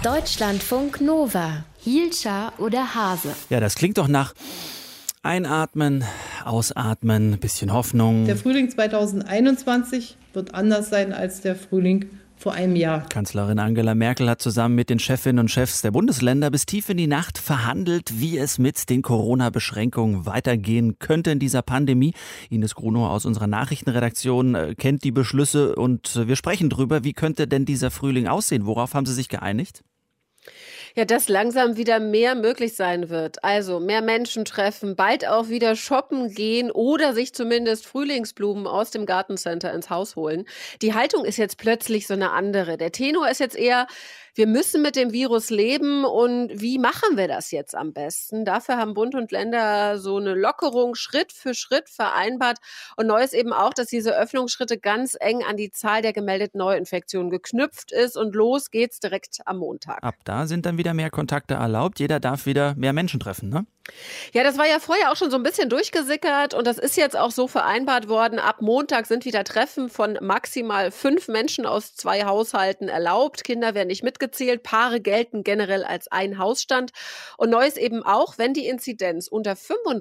Deutschlandfunk Nova. Hielscher oder Hase? Ja, das klingt doch nach Einatmen, Ausatmen, bisschen Hoffnung. Der Frühling 2021 wird anders sein als der Frühling vor einem Jahr. Kanzlerin Angela Merkel hat zusammen mit den Chefinnen und Chefs der Bundesländer bis tief in die Nacht verhandelt, wie es mit den Corona-Beschränkungen weitergehen könnte in dieser Pandemie. Ines Grunow aus unserer Nachrichtenredaktion kennt die Beschlüsse und wir sprechen drüber. Wie könnte denn dieser Frühling aussehen? Worauf haben Sie sich geeinigt? Ja, dass langsam wieder mehr möglich sein wird. Also mehr Menschen treffen, bald auch wieder shoppen gehen oder sich zumindest Frühlingsblumen aus dem Gartencenter ins Haus holen. Die Haltung ist jetzt plötzlich so eine andere. Der Tenor ist jetzt eher: Wir müssen mit dem Virus leben und wie machen wir das jetzt am besten? Dafür haben Bund und Länder so eine Lockerung Schritt für Schritt vereinbart. Und neu ist eben auch, dass diese Öffnungsschritte ganz eng an die Zahl der gemeldeten Neuinfektionen geknüpft ist und los geht's direkt am Montag. Ab da sind dann wieder mehr Kontakte erlaubt. Jeder darf wieder mehr Menschen treffen, ne? Ja, das war ja vorher auch schon so ein bisschen durchgesickert und das ist jetzt auch so vereinbart worden. Ab Montag sind wieder Treffen von maximal 5 Menschen aus 2 Haushalten erlaubt. Kinder werden nicht mitgezählt. Paare gelten generell als ein Hausstand. Und neu ist eben auch, wenn die Inzidenz unter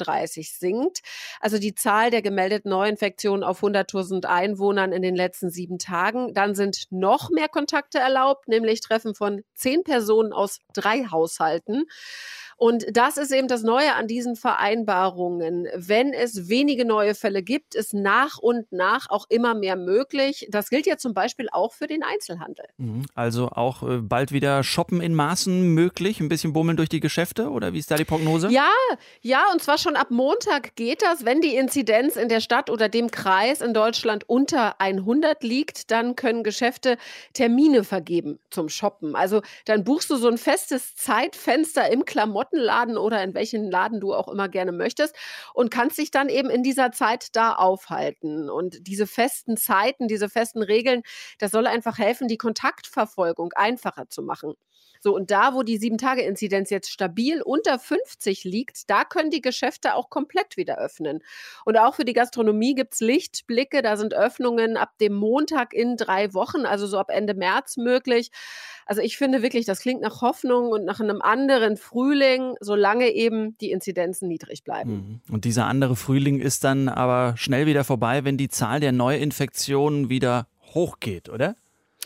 35 sinkt, also die Zahl der gemeldeten Neuinfektionen auf 100.000 Einwohnern in den letzten 7 Tagen, dann sind noch mehr Kontakte erlaubt, nämlich Treffen von 10 Personen aus 3 Haushalten. Und das ist eben das Neue an diesen Vereinbarungen. Wenn es wenige neue Fälle gibt, ist nach und nach auch immer mehr möglich. Das gilt ja zum Beispiel auch für den Einzelhandel. Also auch bald wieder shoppen in Maßen möglich, ein bisschen bummeln durch die Geschäfte oder wie ist da die Prognose? Ja, und zwar schon ab Montag geht das. Wenn die Inzidenz in der Stadt oder dem Kreis in Deutschland unter 100 liegt, dann können Geschäfte Termine vergeben zum Shoppen. Also dann buchst du so ein festes Zeitfenster im Klamottenladen oder in welchen Laden du auch immer gerne möchtest und kannst dich dann eben in dieser Zeit da aufhalten. Und diese festen Zeiten, diese festen Regeln, das soll einfach helfen, die Kontaktverfolgung einfacher zu machen. So, und da, wo die 7-Tage-Inzidenz jetzt stabil unter 50 liegt, da können die Geschäfte auch komplett wieder öffnen. Und auch für die Gastronomie gibt es Lichtblicke. Da sind Öffnungen ab dem Montag in 3 Wochen, also so ab Ende März möglich. Also ich finde wirklich, das klingt nach Hoffnung und nach einem anderen Frühling, solange eben die Inzidenzen niedrig bleiben. Und dieser andere Frühling ist dann aber schnell wieder vorbei, wenn die Zahl der Neuinfektionen wieder hochgeht, oder?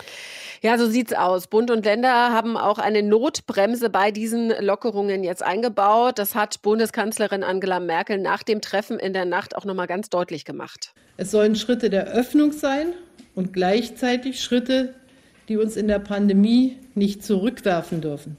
Ja, so sieht's aus. Bund und Länder haben auch eine Notbremse bei diesen Lockerungen jetzt eingebaut. Das hat Bundeskanzlerin Angela Merkel nach dem Treffen in der Nacht auch nochmal ganz deutlich gemacht. Es sollen Schritte der Öffnung sein und gleichzeitig Schritte, die uns in der Pandemie nicht zurückwerfen dürfen.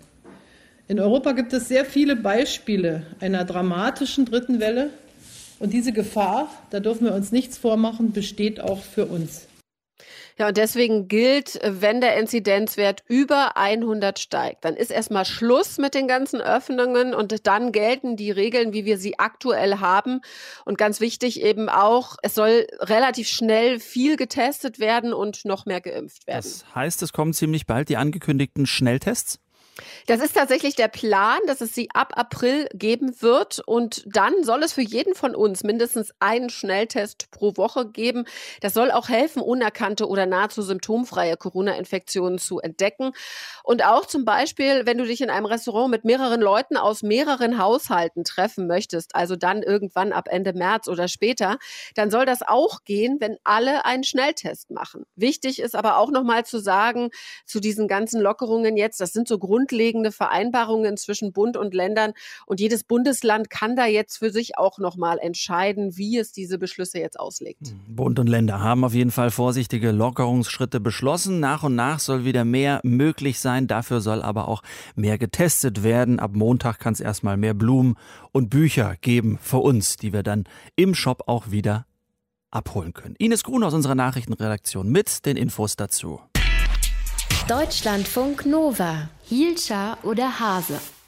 In Europa gibt es sehr viele Beispiele einer dramatischen dritten Welle. Und diese Gefahr, da dürfen wir uns nichts vormachen, besteht auch für uns. Ja, und deswegen gilt, wenn der Inzidenzwert über 100 steigt, dann ist erstmal Schluss mit den ganzen Öffnungen und dann gelten die Regeln, wie wir sie aktuell haben. Und ganz wichtig eben auch, es soll relativ schnell viel getestet werden und noch mehr geimpft werden. Das heißt, es kommen ziemlich bald die angekündigten Schnelltests? Das ist tatsächlich der Plan, dass es sie ab April geben wird und dann soll es für jeden von uns mindestens einen Schnelltest pro Woche geben. Das soll auch helfen, unerkannte oder nahezu symptomfreie Corona-Infektionen zu entdecken. Und auch zum Beispiel, wenn du dich in einem Restaurant mit mehreren Leuten aus mehreren Haushalten treffen möchtest, also dann irgendwann ab Ende März oder später, dann soll das auch gehen, wenn alle einen Schnelltest machen. Wichtig ist aber auch nochmal zu sagen, zu diesen ganzen Lockerungen jetzt, das sind so grundlegende Vereinbarungen zwischen Bund und Ländern und jedes Bundesland kann da jetzt für sich auch nochmal entscheiden, wie es diese Beschlüsse jetzt auslegt. Bund und Länder haben auf jeden Fall vorsichtige Lockerungsschritte beschlossen. Nach und nach soll wieder mehr möglich sein. Dafür soll aber auch mehr getestet werden. Ab Montag kann es erstmal mehr Blumen und Bücher geben für uns, die wir dann im Shop auch wieder abholen können. Ines Grunow aus unserer Nachrichtenredaktion mit den Infos dazu. Deutschlandfunk Nova. Hielscher oder Hase?